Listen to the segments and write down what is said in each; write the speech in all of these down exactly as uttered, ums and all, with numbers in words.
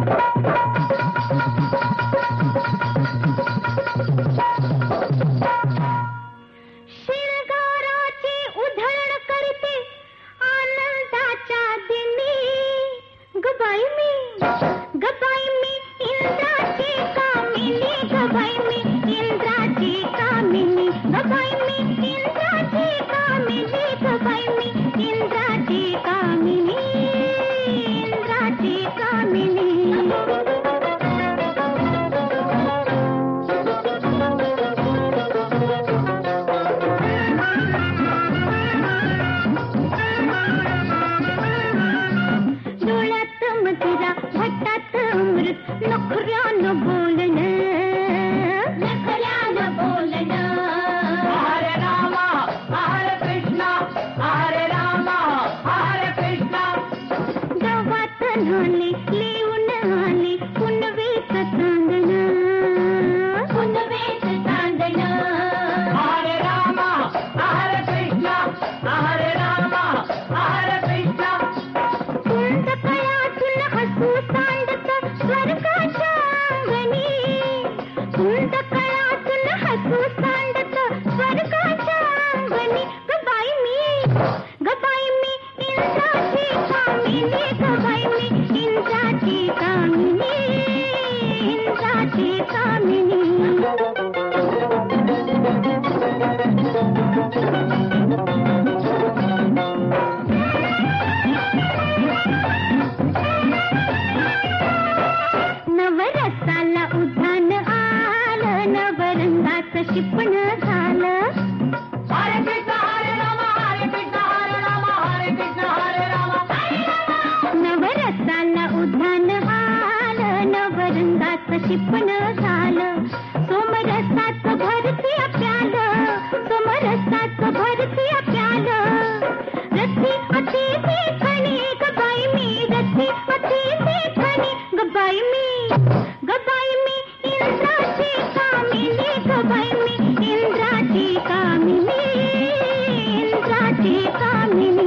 शिरगाराची उधळण करते आनंदाच्या दिनी गबाई मी गबाई मी इंद्राची कामिनी गबाई मी इंद्राची कामिनी गबाई मी इंद्राची कामिनी गबाई मी इंद्राची कामिनी इंद्राची कामिनी भट्टात अमृत नखऱ्यानं बोलणं नखऱ्यानं बोलणं हरे रामा हरे कृष्णा हरे रामा हरे कृष्णा गावात न्हाले लिहून आले पुनवेच चांदणं पुनवेच चांदणं हरे रामा हरे कृष्णा हरे रामा हरे कृष्णा कुंद कळातून हसू सांडत स्वर्गाच्या अंगणी कुंद कळातून हसू सांडत स्वर्गाच्या अंगणी गबाई मी गबाई मी इंद्राची कामिनी गबाई मी इंद्राची कामिनी इंद्राची कामिनी नवरसाला उधान आलं नवरंगाचं शिपण झालं हरे कृष्ण हरे राम हरे कृष्ण हरे राम हरे कृष्ण हरे राम नवरसाला उधान आलं नवरंगाचं शिपण झालं सोमरसाचं भरती प्यालं सोमरसाचं भरती प्यालं रथी अति देखणी गबाई मी रथी अति देखणी गबाई मी गबाई मी इंद्राची कामिनी गबाई मी इंद्राची कामिनी इंद्राची कामिनी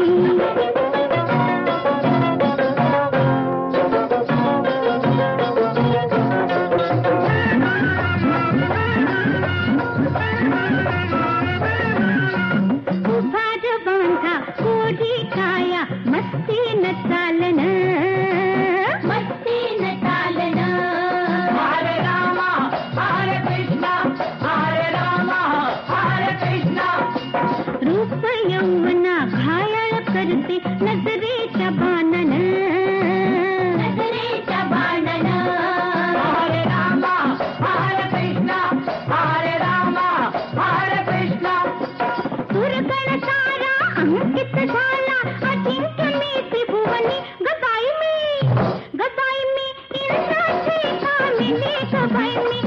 उभार बांधा कोडी काया मस्तीन चालन मस्तीन चालन हरे रामा हरे कृष्णा हरे रामा हरे कृष्णा रूप यौवना घायल करते नजरेच्या बाणन नजरेच्या बाणन हरे रामा हरे कृष्णा हरे रामा हरे कृष्णा सुरगण तारा अंकित झाला अजिंक्य मी त्रिभुवनी गबाई मी गबाई मी इंद्राची कामिनी गबाई मी